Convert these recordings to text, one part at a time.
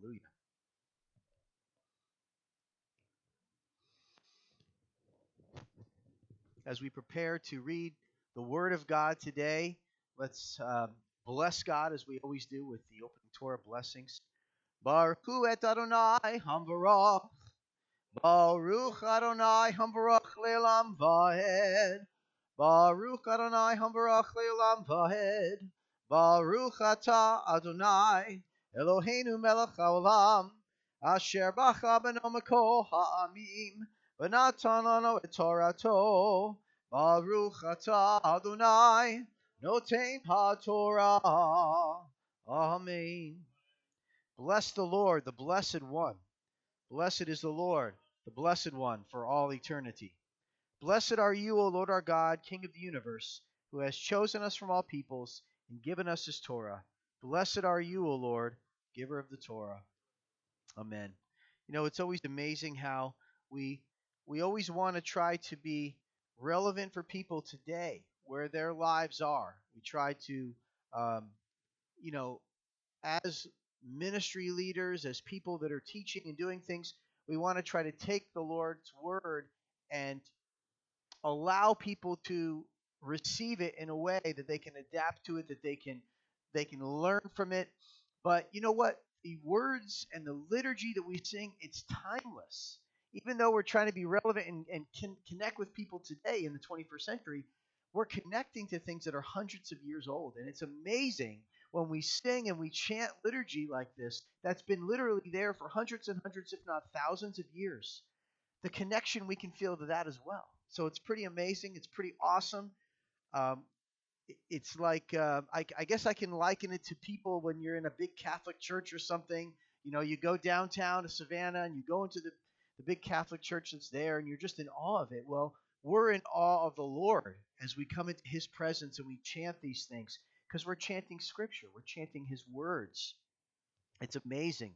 Hallelujah. As we prepare to read the Word of God today, let's bless God as we always do with the opening Torah blessings. Baruch hu et Adonai hamvarach. Baruch Adonai hamvarach le'olam vaed. Baruch Adonai hamvarach le'olam vaed. Baruch atah Adonai Eloheinu melech haolam. Asher bacha beno mikol ha'amim. V'natan lanu et Torato. Baruch atah Adonai noten haTorah. Amen. Bless the Lord, the Blessed One. Blessed is the Lord, the Blessed One, for all eternity. Blessed are you, O Lord our God, King of the universe, who has chosen us from all peoples and given us his Torah. Blessed are you, O Lord, giver of the Torah. Amen. You know, it's always amazing how we always want to try to be relevant for people today, where their lives are. We try to, um, you know, as ministry leaders, as people that are teaching and doing things, we want to try to take the Lord's word and allow people to receive it in a way that they can adapt to it, that they can learn from it. But you know what? The words and the liturgy that we sing, it's timeless. Even though we're trying to be relevant and connect with people today in the 21st century, we're connecting to things that are hundreds of years old. And it's amazing when we sing and we chant liturgy like this that's been literally there for hundreds and hundreds, if not thousands of years. The connection we can feel to that as well. So it's pretty amazing. It's pretty awesome. Um, it's like I guess I can liken it to people when you're in a big Catholic church or something. You know, you go downtown to Savannah and you go into the big Catholic church that's there, and you're just in awe of it. Well, we're in awe of the Lord as we come into His presence and we chant these things because we're chanting Scripture. We're chanting His words. It's amazing.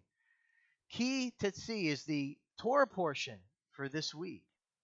Ki Tetzi is the Torah portion for this week.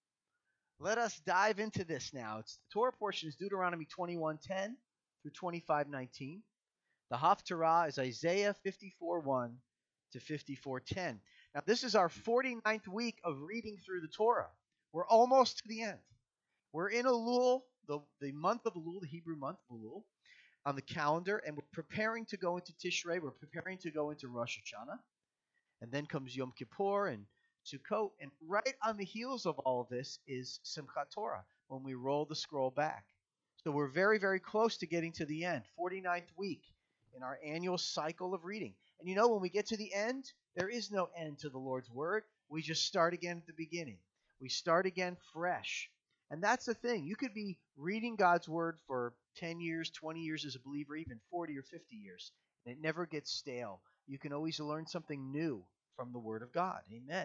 Let us dive into this now. It's the Torah portion is Deuteronomy 21:10 through 25:19. The Haftarah is Isaiah 54:1 to 54:10. Now this is our 49th week of reading through the Torah. We're almost to the end. We're in Elul, the month of Elul, the Hebrew month of Elul, on the calendar, and we're preparing to go into Tishrei. We're preparing to go into Rosh Hashanah. And then comes Yom Kippur and Sukkot. And right on the heels of all of this is Simchat Torah, when we roll the scroll back. So we're very, very close to getting to the end, 49th week in our annual cycle of reading. And you know, when we get to the end, there is no end to the Lord's word. We just start again at the beginning. We start again fresh. And that's the thing. You could be reading God's word for 10 years, 20 years as a believer, even 40 or 50 years, and it never gets stale. You can always learn something new from the Word of God. Amen.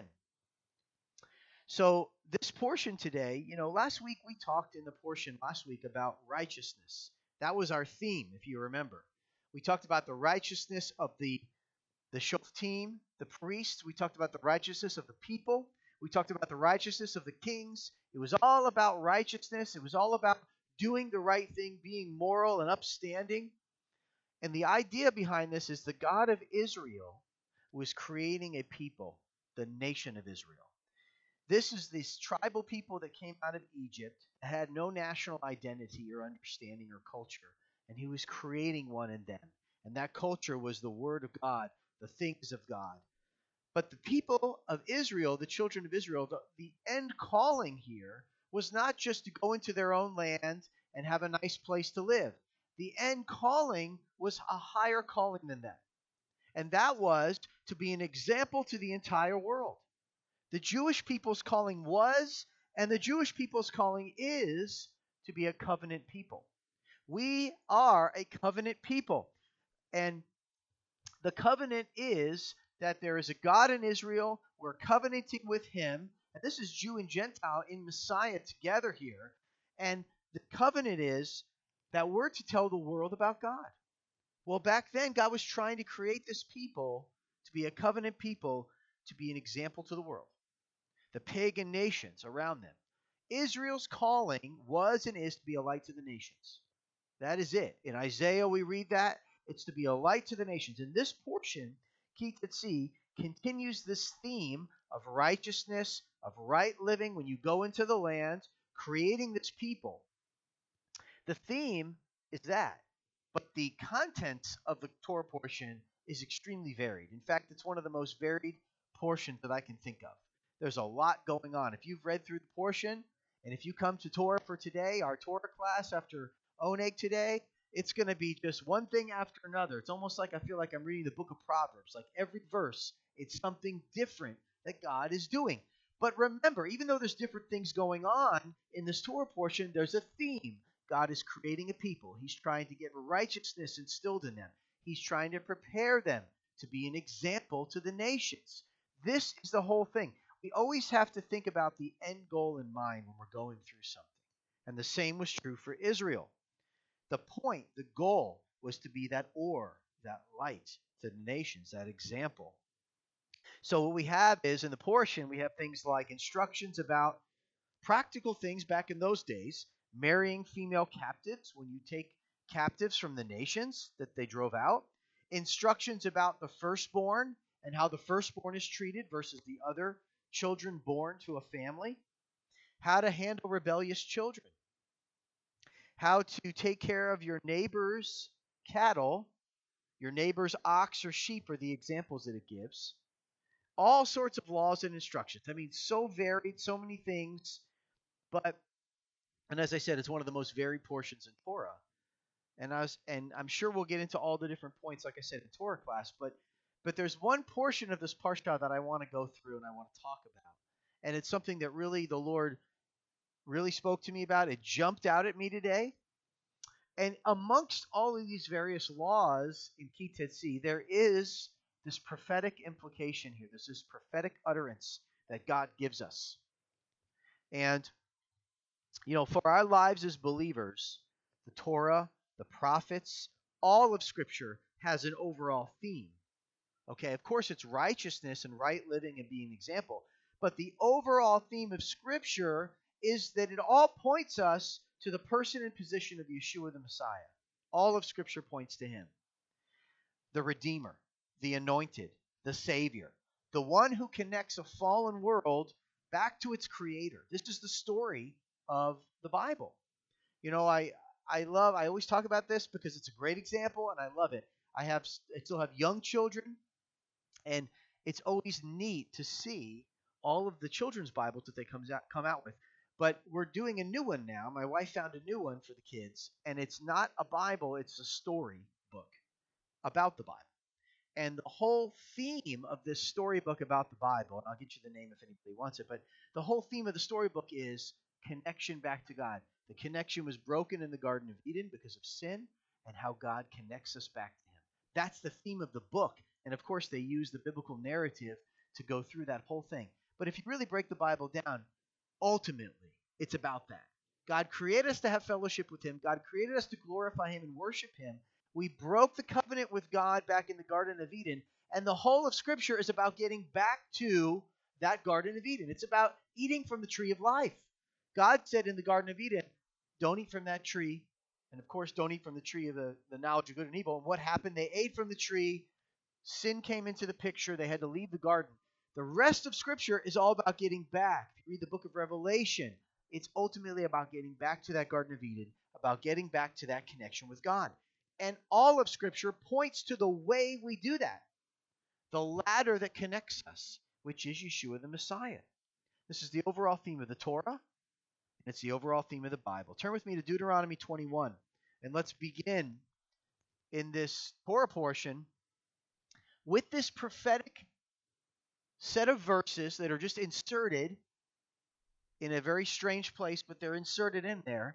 So this portion today, you know, last week we talked in the portion last week about righteousness. That was our theme, if you remember. We talked about the righteousness of the Shoftim, the priests. We talked about the righteousness of the people. We talked about the righteousness of the kings. It was all about righteousness. It was all about doing the right thing, being moral and upstanding. And the idea behind this is the God of Israel was creating a people, the nation of Israel. This is this tribal people that came out of Egypt, had no national identity or understanding or culture, and he was creating one in them. And that culture was the Word of God, the things of God. But the people of Israel, the children of Israel, the end calling here was not just to go into their own land and have a nice place to live. The end calling was a higher calling than that. And that was to be an example to the entire world. The Jewish people's calling was, and the Jewish people's calling is, to be a covenant people. We are a covenant people. And the covenant is that there is a God in Israel. We're covenanting with Him. And this is Jew and Gentile in Messiah together here. And the covenant is that we're to tell the world about God. Well, back then, God was trying to create this people to be a covenant people, to be an example to the world, the pagan nations around them. Israel's calling was and is to be a light to the nations. That is it. In Isaiah, we read that. It's to be a light to the nations. In this portion, Ki Tetzi, continues this theme of righteousness, of right living when you go into the land, creating this people. The theme is that, but the contents of the Torah portion is extremely varied. In fact, it's one of the most varied portions that I can think of. There's a lot going on. If you've read through the portion, and if you come to Torah for today, our Torah class after Oneg today, it's going to be just one thing after another. It's almost like I feel like I'm reading the book of Proverbs. Like every verse, it's something different that God is doing. But remember, even though there's different things going on in this Torah portion, there's a theme. God is creating a people. He's trying to get righteousness instilled in them. He's trying to prepare them to be an example to the nations. This is the whole thing. We always have to think about the end goal in mind when we're going through something. And the same was true for Israel. The point, the goal, was to be that or, that light to the nations, that example. So what we have is, in the portion, we have things like instructions about practical things back in those days, marrying female captives when you take captives from the nations that they drove out, instructions about the firstborn and how the firstborn is treated versus the other children born to a family, how to handle rebellious children, how to take care of your neighbor's cattle, your neighbor's ox or sheep are the examples that it gives. All sorts of laws and instructions. I mean, so varied, so many things, and as I said, it's one of the most varied portions in Torah. And I'm sure we'll get into all the different points, like I said, in Torah class, but there's one portion of this parsha that I want to go through and I want to talk about. And it's something that really the Lord really spoke to me about. It jumped out at me today. And amongst all of these various laws in Ki Tetzi, there is this prophetic implication here. There's this prophetic utterance that God gives us. And, for our lives as believers, the Torah, the prophets, all of Scripture has an overall theme. Okay, of course it's righteousness and right living and being an example. But the overall theme of Scripture is that it all points us to the person and position of Yeshua the Messiah. All of Scripture points to him. The Redeemer, the Anointed, the Savior, the one who connects a fallen world back to its Creator. This is the story of the Bible. I always talk about this because it's a great example and I love it. I still have young children, and it's always neat to see all of the children's Bibles that they come out with. But we're doing a new one now. My wife found a new one for the kids, and it's not a Bible, it's a story book about the Bible. And the whole theme of this storybook about the Bible, and I'll get you the name if anybody wants it, but the whole theme of the storybook is connection back to God. The connection was broken in the Garden of Eden because of sin, and how God connects us back to him. That's the theme of the book. And of course, they use the biblical narrative to go through that whole thing. But if you really break the Bible down, ultimately, it's about that. God created us to have fellowship with him. God created us to glorify him and worship him. We broke the covenant with God back in the Garden of Eden, and the whole of Scripture is about getting back to that Garden of Eden. It's about eating from the tree of life. God said in the Garden of Eden, don't eat from that tree, and of course, don't eat from the tree of the knowledge of good and evil. And what happened? They ate from the tree. Sin came into the picture. They had to leave the garden. The rest of Scripture is all about getting back. If you read the book of Revelation, it's ultimately about getting back to that Garden of Eden, about getting back to that connection with God. And all of Scripture points to the way we do that, the ladder that connects us, which is Yeshua the Messiah. This is the overall theme of the Torah, and it's the overall theme of the Bible. Turn with me to Deuteronomy 21, and let's begin in this Torah portion with this prophetic set of verses that are just inserted in a very strange place, but they're inserted in there.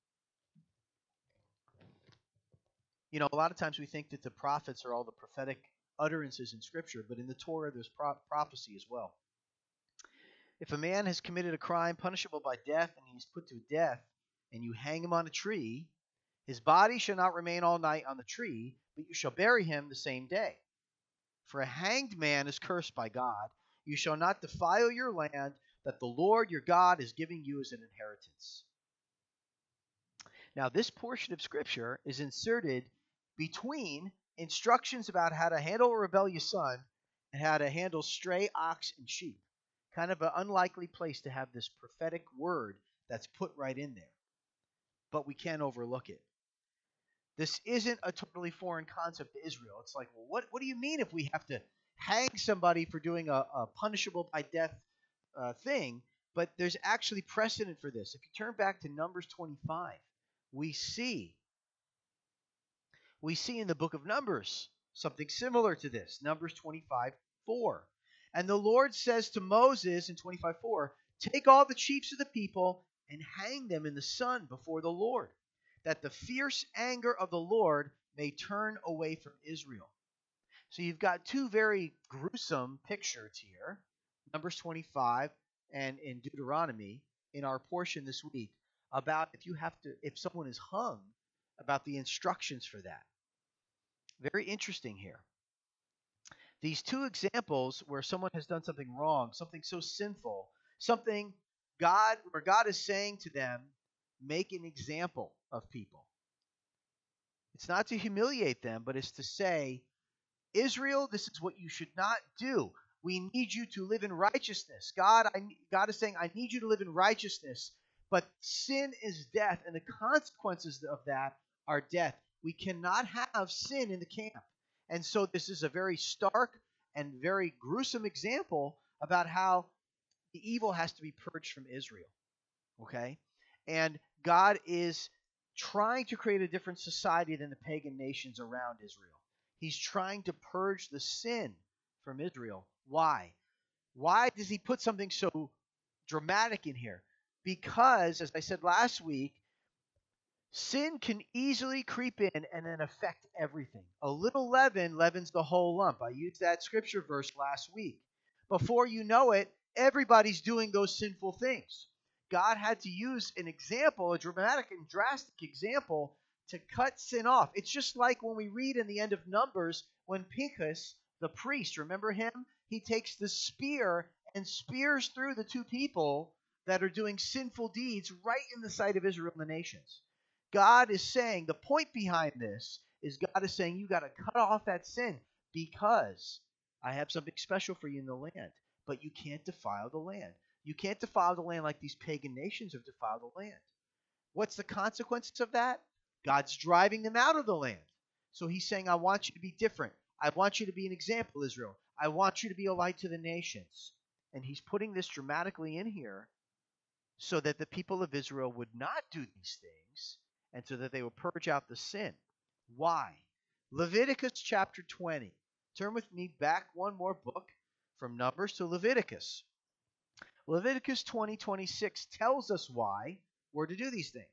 A lot of times we think that the prophets are all the prophetic utterances in Scripture, but in the Torah there's prophecy as well. If a man has committed a crime punishable by death, and he is put to death, and you hang him on a tree, his body shall not remain all night on the tree, but you shall bury him the same day. For a hanged man is cursed by God. You shall not defile your land that the Lord your God is giving you as an inheritance. Now, this portion of Scripture is inserted between instructions about how to handle a rebellious son and how to handle stray ox and sheep. Kind of an unlikely place to have this prophetic word that's put right in there, but we can't overlook it. This isn't a totally foreign concept to Israel. It's like, well, what do you mean if we have to hang somebody for doing a punishable by death thing? But there's actually precedent for this. If you turn back to Numbers 25, we see in the book of Numbers something similar to this. Numbers 25:4. And the Lord says to Moses in 25:4, take all the chiefs of the people and hang them in the sun before the Lord, that the fierce anger of the Lord may turn away from Israel. So you've got two very gruesome pictures here, Numbers 25 and in Deuteronomy, in our portion this week, about if someone is hung, about the instructions for that. Very interesting here. These two examples where someone has done something wrong, something so sinful, something where God is saying to them, make an example of people. It's not to humiliate them, but it's to say, Israel, this is what you should not do. We need you to live in righteousness. God is saying, I need you to live in righteousness, but sin is death, and the consequences of that are death. We cannot have sin in the camp. And so this is a very stark and very gruesome example about how the evil has to be purged from Israel. Okay? And God is trying to create a different society than the pagan nations around Israel. He's trying to purge the sin from Israel. Why? Why does he put something so dramatic in here? Because, as I said last week, sin can easily creep in and then affect everything. A little leaven leavens the whole lump. I used that scripture verse last week. Before you know it, everybody's doing those sinful things. God had to use an example, a dramatic and drastic example, to cut sin off. It's just like when we read in the end of Numbers when Pinchas, the priest, remember him? He takes the spear and spears through the two people that are doing sinful deeds right in the sight of Israel and the nations. God is saying, the point behind this is God is saying, you got to cut off that sin because I have something special for you in the land, but you can't defile the land. You can't defile the land like these pagan nations have defiled the land. What's the consequences of that? God's driving them out of the land. So he's saying, I want you to be different. I want you to be an example, Israel. I want you to be a light to the nations. And he's putting this dramatically in here so that the people of Israel would not do these things and so that they would purge out the sin. Why? Leviticus chapter 20. Turn with me back one more book from Numbers to Leviticus. Leviticus 20:26 tells us why we're to do these things.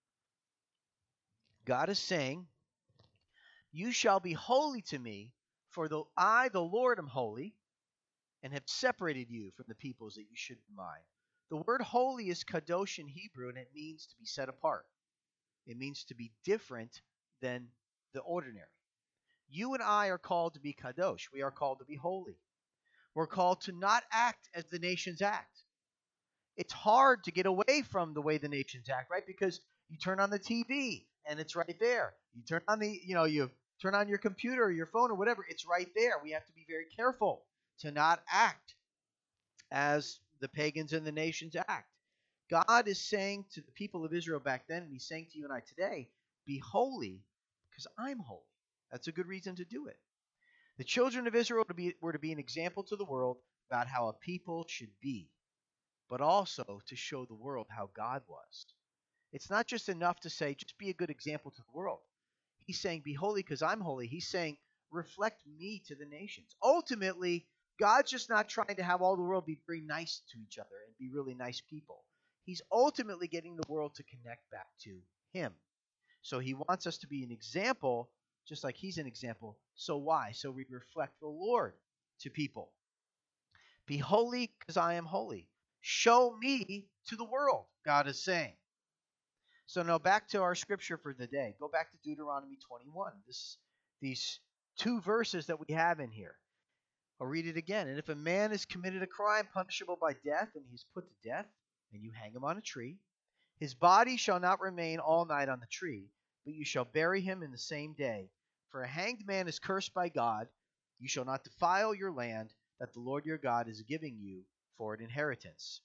God is saying, you shall be holy to me, for I, the Lord, am holy, and have separated you from the peoples that you should be mine. The word holy is kadosh in Hebrew, and it means to be set apart. It means to be different than the ordinary. You and I are called to be kadosh. We are called to be holy. We're called to not act as the nations act. It's hard to get away from the way the nations act, right? Because you turn on the TV and it's right there. You turn on you turn on your computer or your phone or whatever, it's right there. We have to be very careful to not act as the pagans and the nations act. God is saying to the people of Israel back then, and he's saying to you and I today, be holy because I'm holy. That's a good reason to do it. The children of Israel were to be an example to the world about how a people should be, but also to show the world how God was. It's not just enough to say, just be a good example to the world. He's saying, be holy because I'm holy. He's saying, reflect me to the nations. Ultimately, God's just not trying to have all the world be very nice to each other and be really nice people. He's ultimately getting the world to connect back to him. So he wants us to be an example, just like he's an example. So why? So we reflect the Lord to people. Be holy because I am holy. Show me to the world, God is saying. So now back to our scripture for the day. Go back to Deuteronomy 21. These two verses that we have in here. I'll read it again. And if a man has committed a crime punishable by death, and he's put to death, and you hang him on a tree, his body shall not remain all night on the tree, but you shall bury him in the same day. For a hanged man is cursed by God. You shall not defile your land that the Lord your God is giving you for an inheritance.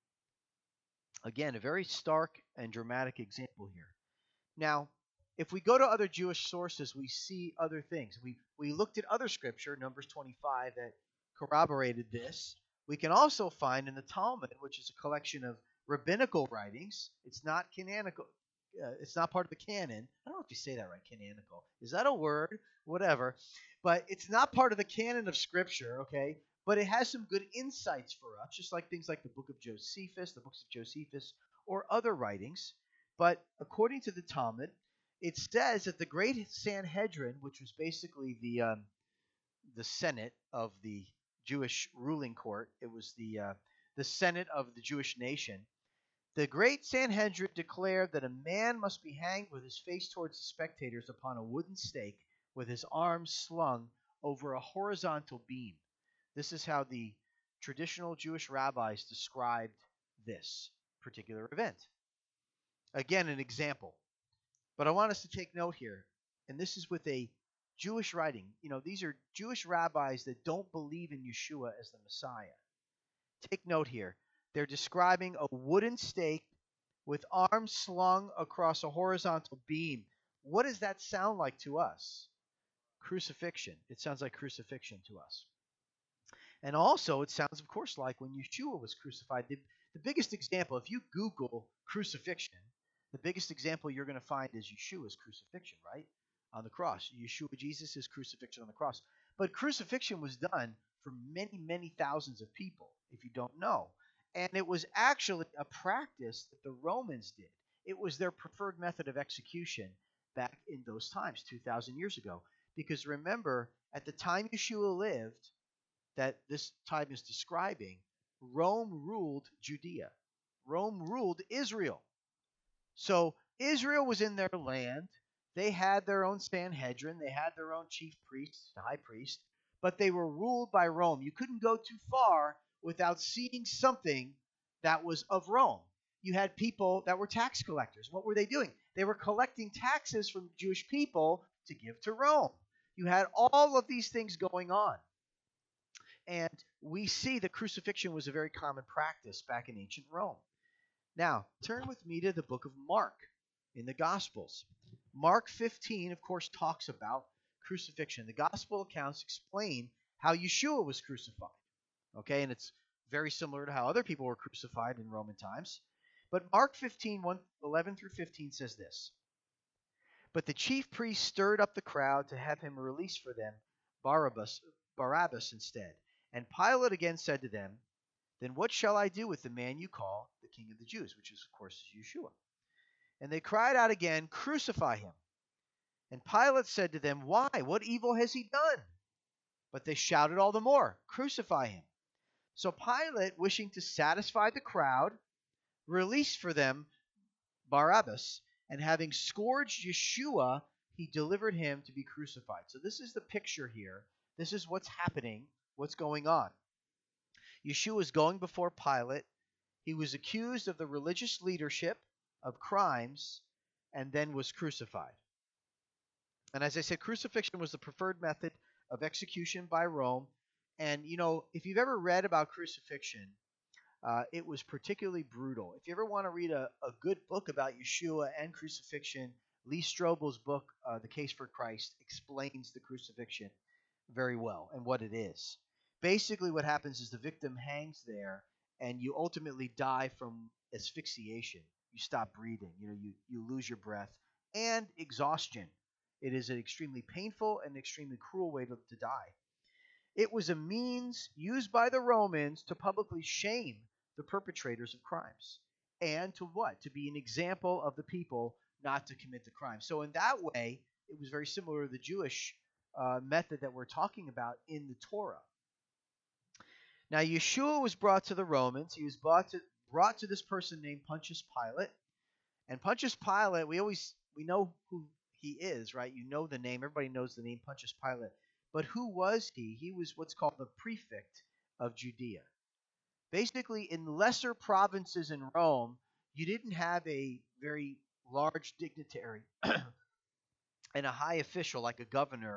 Again, a very stark and dramatic example here. Now, if we go to other Jewish sources, we see other things. We looked at other scripture, Numbers 25, that corroborated this. We can also find in the Talmud, which is a collection of rabbinical writings. It's not canonical. It's not part of the canon. I don't know if you say that right, canonical. Is that a word? Whatever. But it's not part of the canon of Scripture, okay? But it has some good insights for us, just like things like the book of Josephus, the books of Josephus, or other writings. But according to the Talmud, it says that the great Sanhedrin, which was basically the Senate of the Jewish ruling court, it was the Senate of the Jewish nation. The great Sanhedrin declared that a man must be hanged with his face towards the spectators upon a wooden stake with his arms slung over a horizontal beam. This is how the traditional Jewish rabbis described this particular event. Again, an example. But I want us to take note here, and this is with a Jewish writing. These are Jewish rabbis that don't believe in Yeshua as the Messiah. Take note here. They're describing a wooden stake with arms slung across a horizontal beam. What does that sound like to us? Crucifixion. It sounds like crucifixion to us. And also, it sounds, of course, like when Yeshua was crucified. The biggest example, if you Google crucifixion, the biggest example you're going to find is Yeshua's crucifixion, right? On the cross. Yeshua, Jesus' crucifixion on the cross. But crucifixion was done for many, many thousands of people, if you don't know. And it was actually a practice that the Romans did. It was their preferred method of execution back in those times, 2,000 years ago. Because remember, at the time Yeshua lived, that this time is describing, Rome ruled Judea. Rome ruled Israel. So Israel was in their land. They had their own Sanhedrin. They had their own chief priest, the high priest. But they were ruled by Rome. You couldn't go too far without seeing something that was of Rome. You had people that were tax collectors. What were they doing? They were collecting taxes from Jewish people to give to Rome. You had all of these things going on. And we see that crucifixion was a very common practice back in ancient Rome. Now, turn with me to the book of Mark in the Gospels. Mark 15, of course, talks about crucifixion. The Gospel accounts explain how Yeshua was crucified. Okay, and it's very similar to how other people were crucified in Roman times. But Mark 15, 11 through 15 says this. But the chief priests stirred up the crowd to have him release for them Barabbas instead. And Pilate again said to them, Then what shall I do with the man you call the King of the Jews? Which is, of course, Yeshua. And they cried out again, Crucify him. And Pilate said to them, Why? What evil has he done? But they shouted all the more, Crucify him. So Pilate, wishing to satisfy the crowd, released for them Barabbas, and having scourged Yeshua, he delivered him to be crucified. So this is the picture here. This is what's happening, what's going on. Yeshua is going before Pilate. He was accused of the religious leadership of crimes and then was crucified. And as I said, crucifixion was the preferred method of execution by Rome. And, if you've ever read about crucifixion, it was particularly brutal. If you ever want to read a good book about Yeshua and crucifixion, Lee Strobel's book, The Case for Christ, explains the crucifixion very well and what it is. Basically, what happens is the victim hangs there, and you ultimately die from asphyxiation. You stop breathing. You lose your breath and exhaustion. It is an extremely painful and extremely cruel way to die. It was a means used by the Romans to publicly shame the perpetrators of crimes. And to what? To be an example of the people not to commit the crime. So in that way, it was very similar to the Jewish method that we're talking about in the Torah. Now, Yeshua was brought to the Romans. He was brought to this person named Pontius Pilate. And Pontius Pilate, we know who he is, right? You know the name. Everybody knows the name Pontius Pilate. But who was he? He was what's called the prefect of Judea. Basically, in lesser provinces in Rome, you didn't have a very large dignitary and a high official like a governor,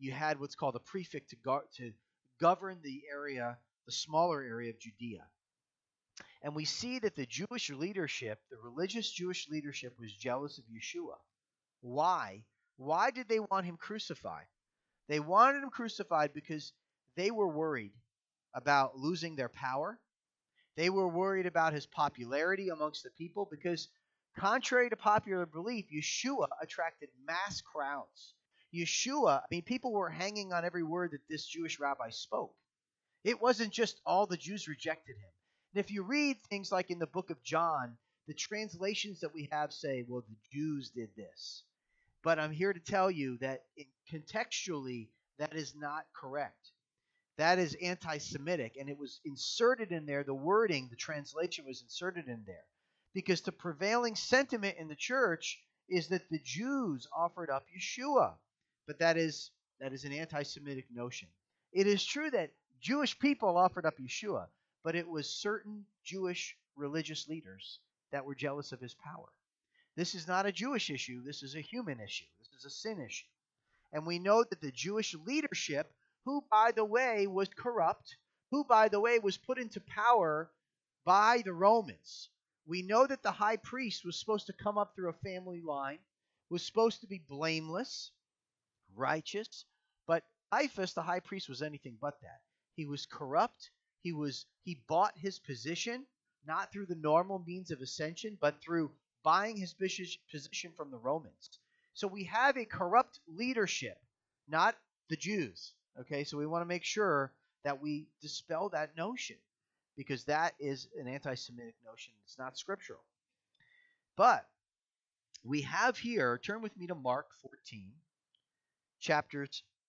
you had what's called a prefect to govern the area, the smaller area of Judea. And we see that the Jewish leadership, the religious Jewish leadership, was jealous of Yeshua. Why? Why did they want him crucified? They wanted him crucified because they were worried about losing their power. They were worried about his popularity amongst the people because, contrary to popular belief, Yeshua attracted mass crowds. People were hanging on every word that this Jewish rabbi spoke. It wasn't just all the Jews rejected him. And if you read things like in the book of John, the translations that we have say, well, the Jews did this. But I'm here to tell you that contextually, that is not correct. That is anti-Semitic, and it was inserted in there. The wording, the translation was inserted in there because the prevailing sentiment in the church is that the Jews offered up Yeshua. But that is an anti-Semitic notion. It is true that Jewish people offered up Yeshua, but it was certain Jewish religious leaders that were jealous of his power. This is not a Jewish issue. This is a human issue. This is a sin issue. And we know that the Jewish leadership, who, by the way, was corrupt, who, by the way, was put into power by the Romans. We know that the high priest was supposed to come up through a family line, was supposed to be blameless, righteous, but Caiaphas, the high priest, was anything but that. He was corrupt. He bought his position, not through the normal means of ascension, but through buying his position from the Romans. So we have a corrupt leadership, not the Jews. Okay, so we want to make sure that we dispel that notion because that is an anti-Semitic notion. It's not scriptural. But we have here, turn with me to Mark 14, chapter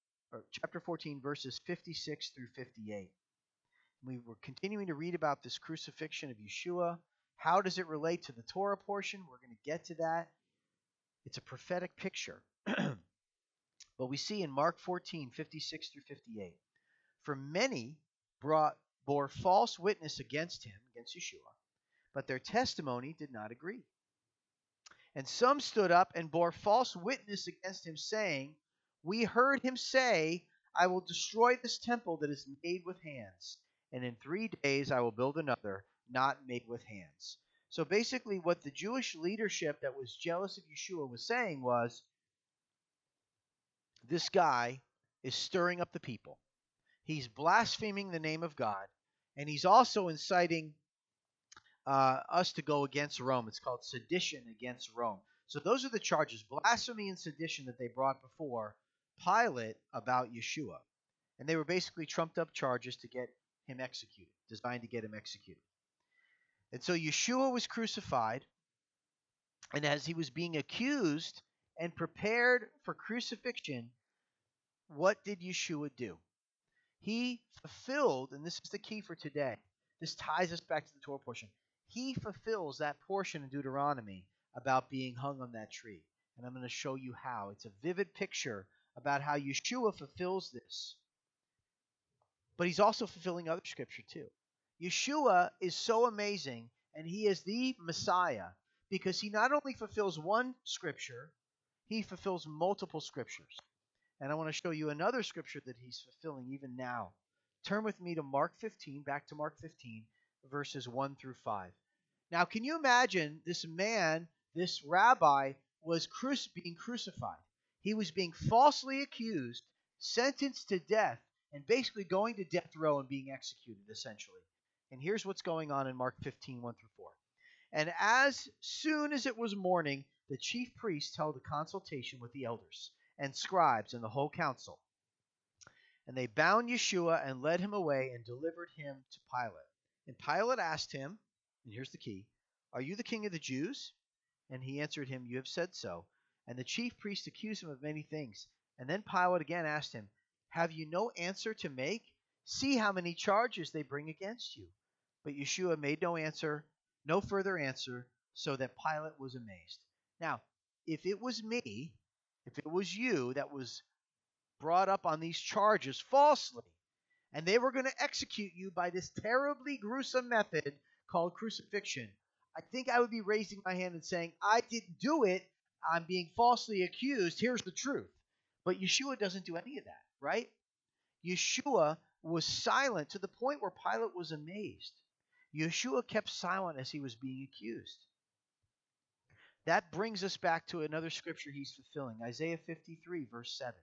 14, verses 56 through 58. We were continuing to read about this crucifixion of Yeshua. How does it relate to the Torah portion? We're going to get to that. It's a prophetic picture. But we see in Mark 14, 56 through 58, for many bore false witness against him, against Yeshua, but their testimony did not agree. And some stood up and bore false witness against him, saying, we heard him say, I will destroy this temple that is made with hands, and in 3 days I will build another, not made with hands. So basically what the Jewish leadership that was jealous of Yeshua was saying was, this guy is stirring up the people. He's blaspheming the name of God, and he's also inciting us to go against Rome. It's called sedition against Rome. So those are the charges, blasphemy and sedition, that they brought before Pilate about Yeshua. And they were basically trumped up charges to get him executed, designed to get him executed. And so Yeshua was crucified, and as he was being accused and prepared for crucifixion, what did Yeshua do? He fulfilled, and this is the key for today, this ties us back to the Torah portion. He fulfills that portion in Deuteronomy about being hung on that tree. And I'm going to show you how. It's a vivid picture about how Yeshua fulfills this. But he's also fulfilling other scripture too. Yeshua is so amazing, and he is the Messiah, because he not only fulfills one scripture, he fulfills multiple scriptures. And I want to show you another scripture that he's fulfilling even now. Turn with me to Mark 15, back to Mark 15, verses 1 through 5. Now, can you imagine this man, this rabbi, was being crucified? He was being falsely accused, sentenced to death, and basically going to death row and being executed, essentially. And here's what's going on in Mark 15, 1 through 4. And as soon as it was morning, the chief priests held a consultation with the elders and scribes and the whole council. And they bound Yeshua and led him away and delivered him to Pilate. And Pilate asked him, and here's the key, are you the king of the Jews? And he answered him, you have said so. And the chief priests accused him of many things. And then Pilate again asked him, have you no answer to make? See how many charges they bring against you. But Yeshua made no answer, no further answer, so that Pilate was amazed. Now, if it was me, if it was you that was brought up on these charges falsely, and they were going to execute you by this terribly gruesome method called crucifixion, I think I would be raising my hand and saying, I didn't do it. I'm being falsely accused. Here's the truth. But Yeshua doesn't do any of that, right? Yeshua was silent to the point where Pilate was amazed. Yeshua kept silent as he was being accused. That brings us back to another scripture he's fulfilling, Isaiah 53, verse 7.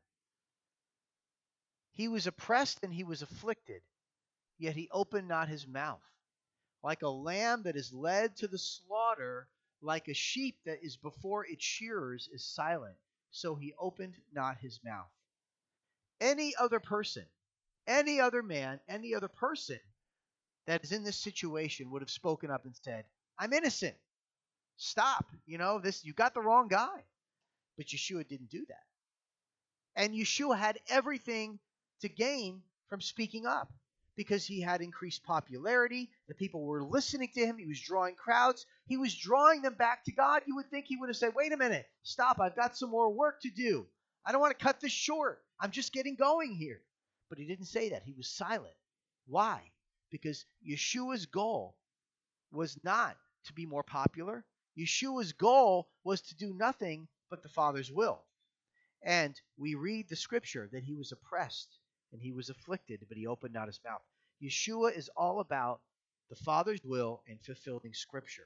He was oppressed and he was afflicted, yet he opened not his mouth. Like a lamb that is led to the slaughter, like a sheep that is before its shearers is silent, so he opened not his mouth. Any other person, any other man, any other person that is in this situation would have spoken up and said, I'm innocent. Stop. You got the wrong guy. But Yeshua didn't do that. And Yeshua had everything to gain from speaking up because he had increased popularity. The people were listening to him. He was drawing crowds. He was drawing them back to God. You would think he would have said, wait a minute, stop. I've got some more work to do. I don't want to cut this short. I'm just getting going here. But he didn't say that. He was silent. Why? Because Yeshua's goal was not to be more popular. Yeshua's goal was to do nothing but the Father's will. And we read the scripture that he was oppressed and he was afflicted, but he opened not his mouth. Yeshua is all about the Father's will and fulfilling scripture.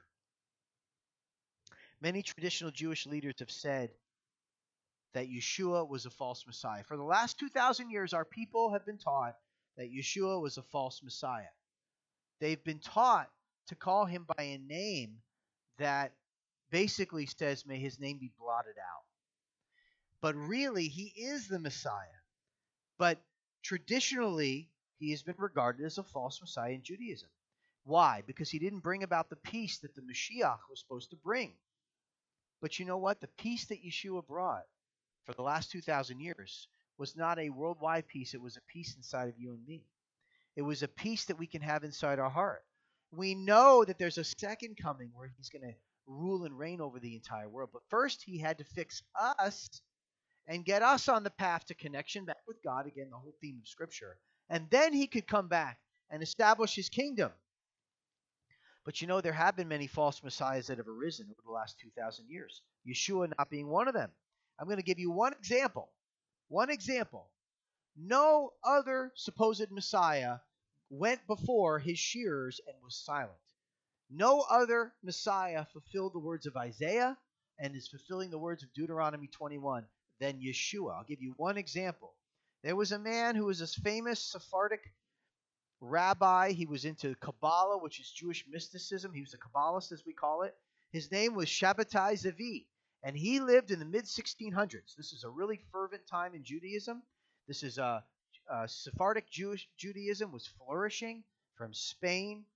Many traditional Jewish leaders have said that Yeshua was a false Messiah. For the last 2,000 years, our people have been taught that Yeshua was a false Messiah. They've been taught to call him by a name that basically says, may his name be blotted out. But really, he is the Messiah. But traditionally, he has been regarded as a false Messiah in Judaism. Why? Because he didn't bring about the peace that the Mashiach was supposed to bring. But you know what? The peace that Yeshua brought for the last 2,000 years was not a worldwide peace. It was a peace inside of you and me. It was a peace that we can have inside our heart. We know that there's a second coming where he's going to rule and reign over the entire world. But first, he had to fix us and get us on the path to connection back with God. Again, the whole theme of Scripture. And then he could come back and establish his kingdom. But there have been many false messiahs that have arisen over the last 2,000 years. Yeshua not being one of them. I'm going to give you one example. One example. No other supposed Messiah went before his shearers and was silent. No other Messiah fulfilled the words of Isaiah and is fulfilling the words of Deuteronomy 21 than Yeshua. I'll give you one example. There was a man who was a famous Sephardic rabbi. He was into Kabbalah, which is Jewish mysticism. He was a Kabbalist, as we call it. His name was Shabbatai Zevi, and he lived in the mid-1600s. This is a really fervent time in Judaism. This is Sephardic Judaism was flourishing from Spain.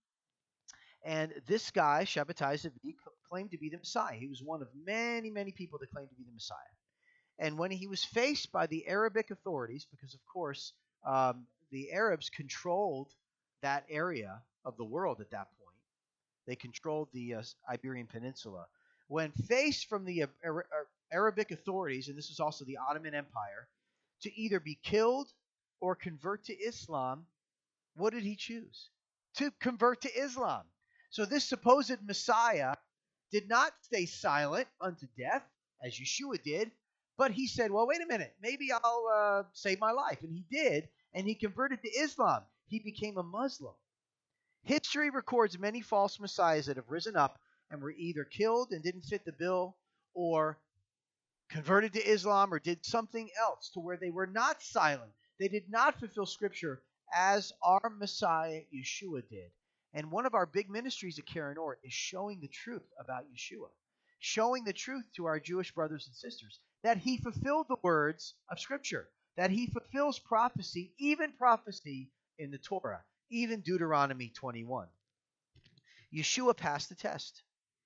And this guy, Shabbatai Zevi, claimed to be the Messiah. He was one of many, many people that claimed to be the Messiah. And when he was faced by the Arabic authorities, because of course the Arabs controlled that area of the world at that point. They controlled the Iberian Peninsula. When faced from the Arabic authorities, and this was also the Ottoman Empire, to either be killed or convert to Islam, what did he choose? To convert to Islam. So this supposed Messiah did not stay silent unto death, as Yeshua did, but he said, well, wait a minute, maybe I'll save my life. And he did, and he converted to Islam. He became a Muslim. History records many false messiahs that have risen up and were either killed and didn't fit the bill, or converted to Islam, or did something else to where they were not silent. They did not fulfill Scripture as our Messiah Yeshua did. And one of our big ministries at Karen Orr is showing the truth about Yeshua, showing the truth to our Jewish brothers and sisters, that he fulfilled the words of Scripture, that he fulfills prophecy, even prophecy in the Torah, even Deuteronomy 21. Yeshua passed the test.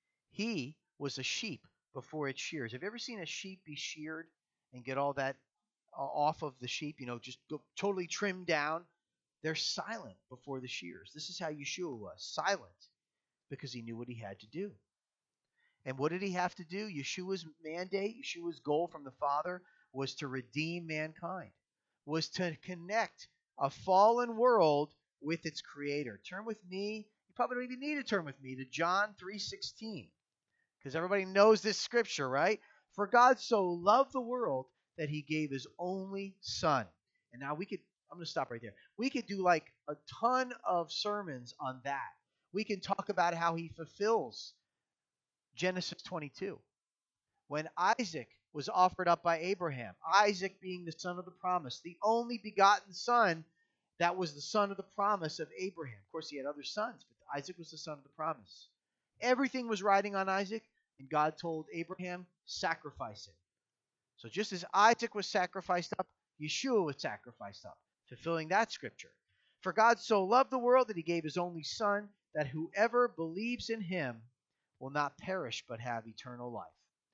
He was a sheep before its shears. Have you ever seen a sheep be sheared and get all that off of the sheep, just go totally trimmed down? They're silent before the shears. This is how Yeshua was, silent, because he knew what he had to do. And what did he have to do? Yeshua's mandate, Yeshua's goal from the Father was to redeem mankind, was to connect a fallen world with its creator. Turn with me, you probably don't even need to turn with me, to John 3:16, because everybody knows this scripture, right? For God so loved the world that he gave his only son. And now I'm going to stop right there. We could do like a ton of sermons on that. We can talk about how he fulfills Genesis 22. When Isaac was offered up by Abraham, Isaac being the son of the promise, the only begotten son that was the son of the promise of Abraham. Of course, he had other sons, but Isaac was the son of the promise. Everything was riding on Isaac, and God told Abraham, sacrifice him. So just as Isaac was sacrificed up, Yeshua was sacrificed up, fulfilling that scripture. For God so loved the world that he gave his only son, that whoever believes in him will not perish but have eternal life.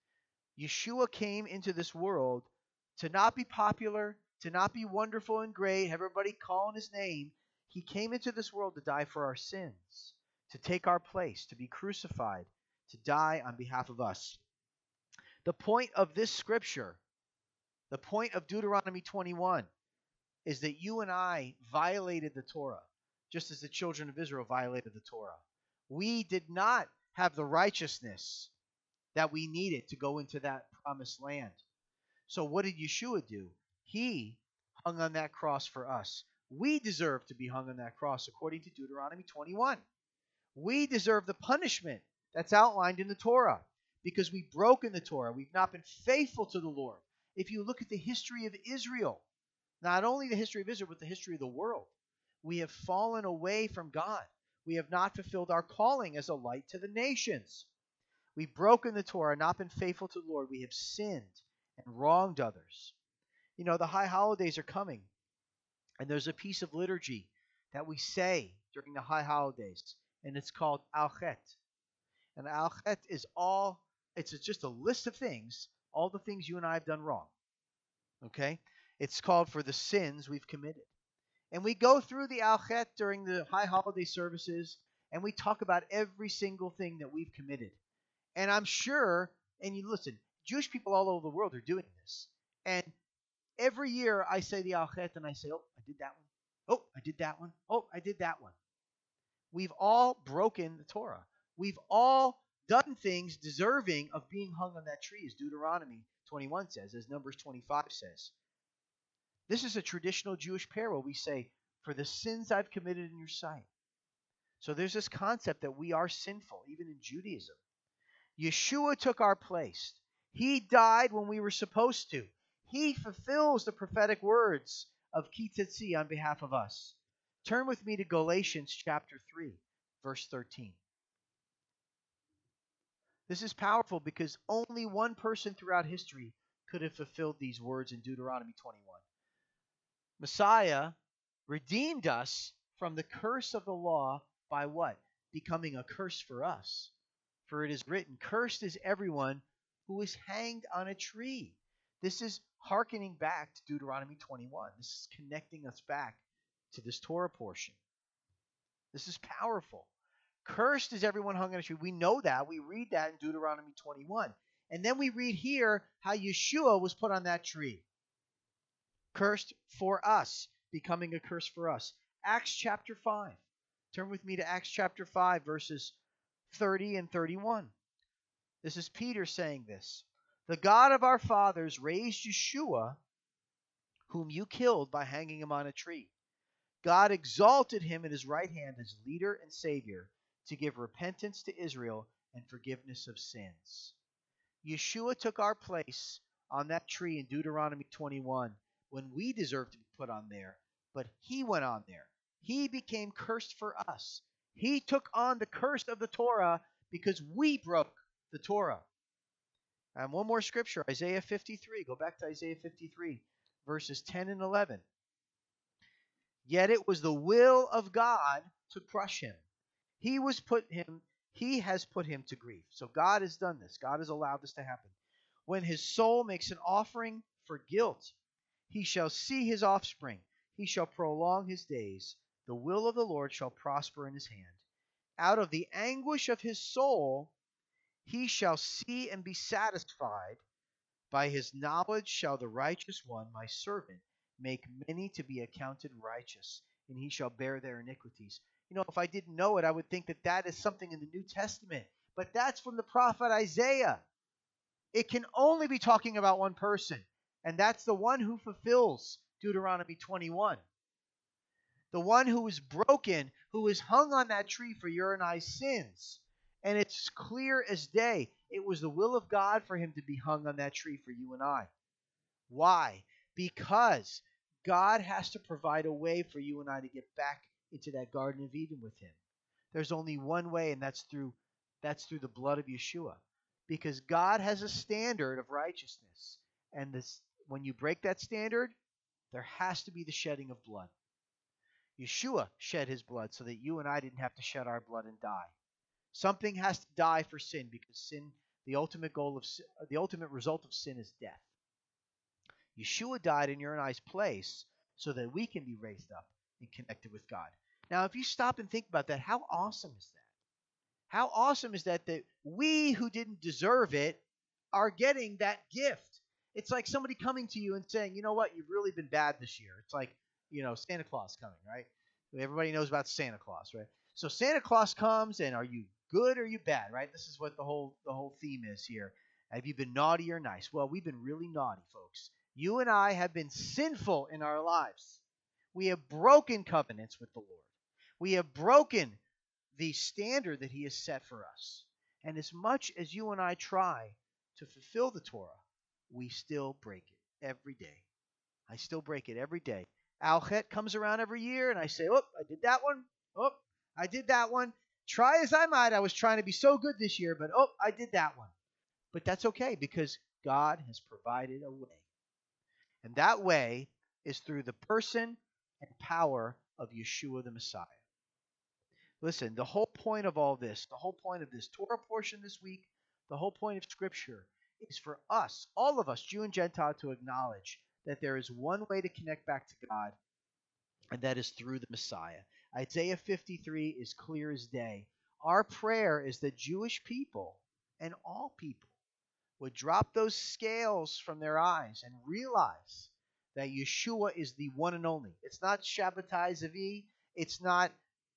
Yeshua came into this world to not be popular, to not be wonderful and great, everybody calling his name. He came into this world to die for our sins, to take our place, to be crucified, to die on behalf of us. The point of this scripture, the point of Deuteronomy 21, is that you and I violated the Torah, just as the children of Israel violated the Torah. We did not have the righteousness that we needed to go into that promised land. So what did Yeshua do? He hung on that cross for us. We deserve to be hung on that cross according to Deuteronomy 21. We deserve the punishment that's outlined in the Torah because we've broken the Torah. We've not been faithful to the Lord. If you look at the history of Israel, not only the history of Israel, but the history of the world, we have fallen away from God. We have not fulfilled our calling as a light to the nations. We've broken the Torah, not been faithful to the Lord. We have sinned and wronged others. You know, the high holidays are coming, and there's a piece of liturgy that we say during the high holidays, and it's called Al-Chet. And Al-Chet is it's just a list of things, all the things you and I have done wrong. Okay? It's called for the sins we've committed. And we go through the Al-Chet during the high holiday services, and we talk about every single thing that we've committed. And I'm sure, and you listen, Jewish people all over the world are doing this. And every year I say the Al-Chet and I say, oh, I did that one. Oh, I did that one. Oh, I did that one. We've all broken the Torah. We've all done things deserving of being hung on that tree, as Deuteronomy 21 says, as Numbers 25 says. This is a traditional Jewish parable. We say, for the sins I've committed in your sight. So there's this concept that we are sinful, even in Judaism. Yeshua took our place. He died when we were supposed to. He fulfills the prophetic words of Ki Tzitzi on behalf of us. Turn with me to Galatians chapter 3, verse 13. This is powerful because only one person throughout history could have fulfilled these words in Deuteronomy 21. Messiah redeemed us from the curse of the law by what? Becoming a curse for us. For it is written, cursed is everyone who is hanged on a tree. This is hearkening back to Deuteronomy 21. This is connecting us back to this Torah portion. This is powerful. Cursed is everyone hung on a tree. We know that. We read that in Deuteronomy 21. And then we read here how Yeshua was put on that tree. Cursed for us, becoming a curse for us. Acts chapter 5. Turn with me to Acts chapter 5, verses 30 and 31. This is Peter saying this. The God of our fathers raised Yeshua, whom you killed by hanging him on a tree. God exalted him at his right hand as leader and savior to give repentance to Israel and forgiveness of sins. Yeshua took our place on that tree in Deuteronomy 21 when we deserved to be put on there, but he went on there. He became cursed for us. He took on the curse of the Torah because we broke the Torah. And one more scripture, Isaiah 53. Go back to Isaiah 53, verses 10 and 11. Yet it was the will of God to crush him. He has put him to grief. So God has done this. God has allowed this to happen. When his soul makes an offering for guilt, he shall see his offspring. He shall prolong his days. The will of the Lord shall prosper in his hand. Out of the anguish of his soul, he shall see and be satisfied. By his knowledge shall the righteous one, my servant, make many to be accounted righteous, and he shall bear their iniquities. You know, if I didn't know it, I would think that that is something in the New Testament. But that's from the prophet Isaiah. It can only be talking about one person. And that's the one who fulfills Deuteronomy 21. The one who was broken, who was hung on that tree for your and I's sins. And it's clear as day. It was the will of God for him to be hung on that tree for you and I. Why? Because God has to provide a way for you and I to get back into that Garden of Eden with him. There's only one way, and that's through the blood of Yeshua. Because God has a standard of righteousness. And when you break that standard, there has to be the shedding of blood. Yeshua shed his blood so that you and I didn't have to shed our blood and die. Something has to die for sin, because sin, the ultimate result of sin is death. Yeshua died in your and I's place so that we can be raised up and connected with God. Now, if you stop and think about that, how awesome is that? How awesome is that we who didn't deserve it are getting that gift? It's like somebody coming to you and saying, you know what, you've really been bad this year. It's like, Santa Claus coming, right? Everybody knows about Santa Claus, right? So Santa Claus comes, and are you good or are you bad, right? This is what the whole theme is here. Have you been naughty or nice? Well, we've been really naughty, folks. You and I have been sinful in our lives. We have broken covenants with the Lord. We have broken the standard that he has set for us. And as much as you and I try to fulfill the Torah, we still break it every day. I still break it every day. Al Chet comes around every year, and I say, oh, I did that one. Oh, I did that one. Try as I might, I was trying to be so good this year, but oh, I did that one. But that's okay, because God has provided a way. And that way is through the person and power of Yeshua the Messiah. Listen, the whole point of all this, the whole point of this Torah portion this week, the whole point of Scripture is for us, all of us, Jew and Gentile, to acknowledge that there is one way to connect back to God, and that is through the Messiah. Isaiah 53 is clear as day. Our prayer is that Jewish people and all people would drop those scales from their eyes and realize that Yeshua is the one and only. It's not Shabbatai Zevi. It's not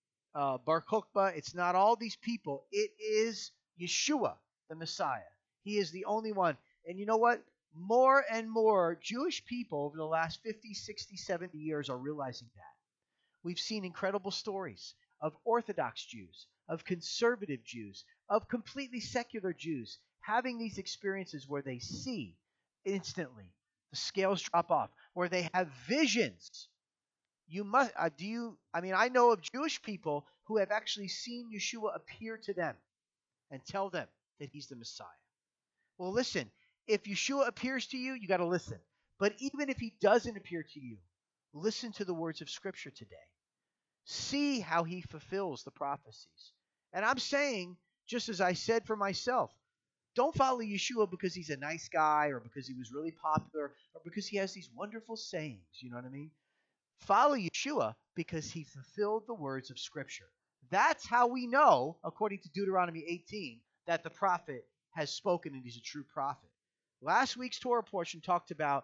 Bar Kokhba. It's not all these people. It is Yeshua, the Messiah. He is the only one. And you know what? More and more Jewish people over the last 50, 60, 70 years are realizing that. We've seen incredible stories of Orthodox Jews, of conservative Jews, of completely secular Jews having these experiences where they see instantly the scales drop off, where they have visions. I know of Jewish people who have actually seen Yeshua appear to them and tell them that he's the Messiah. Well, listen, if Yeshua appears to you, you got to listen. But even if he doesn't appear to you, listen to the words of Scripture today. See how he fulfills the prophecies. And I'm saying, just as I said for myself, don't follow Yeshua because he's a nice guy or because he was really popular or because he has these wonderful sayings. You know what I mean? Follow Yeshua because he fulfilled the words of Scripture. That's how we know, according to Deuteronomy 18, that the prophet has spoken and he's a true prophet. Last week's Torah portion talked about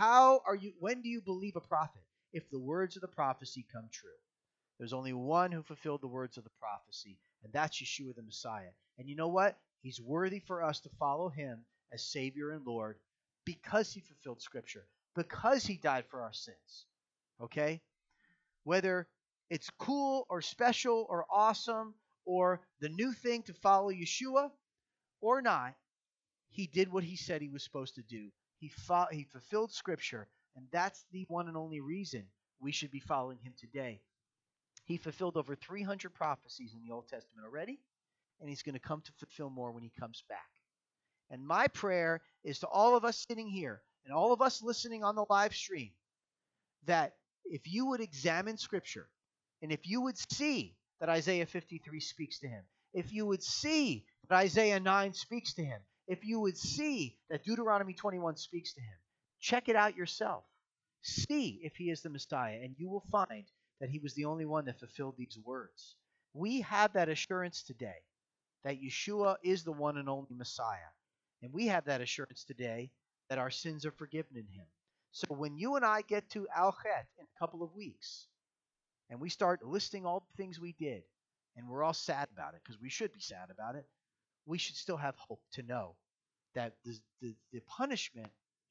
when do you believe a prophet? If the words of the prophecy come true. There's only one who fulfilled the words of the prophecy, and that's Yeshua the Messiah. And you know what? He's worthy for us to follow him as Savior and Lord because he fulfilled Scripture, because he died for our sins. Okay? Whether it's cool or special or awesome or the new thing to follow Yeshua or not, he did what he said he was supposed to do. He fulfilled Scripture, and that's the one and only reason we should be following him today. He fulfilled over 300 prophecies in the Old Testament already, and he's going to come to fulfill more when he comes back. And my prayer is to all of us sitting here and all of us listening on the live stream that if you would examine Scripture and if you would see that Isaiah 53 speaks to him, if you would see that Isaiah 9 speaks to him, if you would see that Deuteronomy 21 speaks to him, check it out yourself. See if he is the Messiah, and you will find that he was the only one that fulfilled these words. We have that assurance today that Yeshua is the one and only Messiah. And we have that assurance today that our sins are forgiven in him. So when you and I get to Al Chet in a couple of weeks, and we start listing all the things we did, and we're all sad about it, because we should be sad about it, we should still have hope to know that the punishment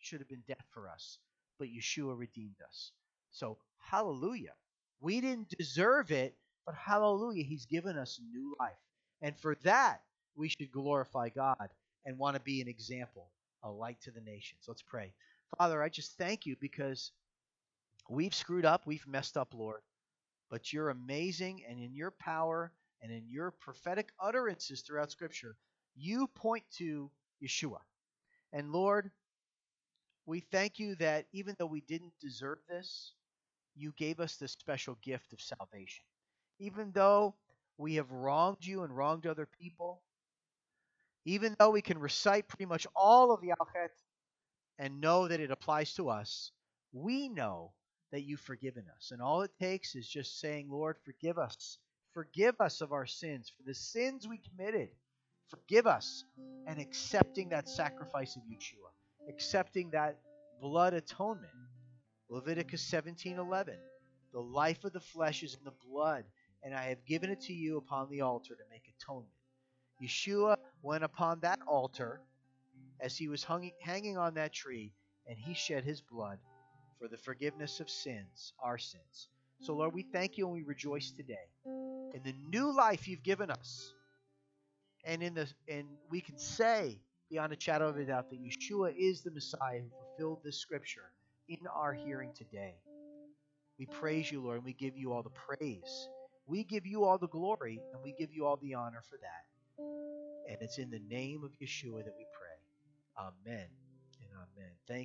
should have been death for us, but Yeshua redeemed us. So, hallelujah. We didn't deserve it, but hallelujah, he's given us a new life. And for that, we should glorify God and want to be an example, a light to the nations. Let's pray. Father, I just thank you because we've screwed up, we've messed up, Lord. But you're amazing, and in your power and in your prophetic utterances throughout Scripture, you point to Yeshua. And Lord, we thank you that even though we didn't deserve this, you gave us this special gift of salvation. Even though we have wronged you and wronged other people, even though we can recite pretty much all of the Alchet and know that it applies to us, we know that you've forgiven us. And all it takes is just saying, Lord, forgive us. Forgive us of our sins, for the sins we committed. Forgive us. And accepting that sacrifice of Yeshua, accepting that blood atonement. Leviticus 17:11. The life of the flesh is in the blood, and I have given it to you upon the altar to make atonement. Yeshua went upon that altar as he was hanging on that tree, and he shed his blood for the forgiveness of sins, our sins. So, Lord, we thank you and we rejoice today in the new life you've given us. And we can say beyond a shadow of a doubt that Yeshua is the Messiah who fulfilled this scripture in our hearing today. We praise you, Lord, and we give you all the praise. We give you all the glory, and we give you all the honor for that. And it's in the name of Yeshua that we pray. Amen and amen. Thank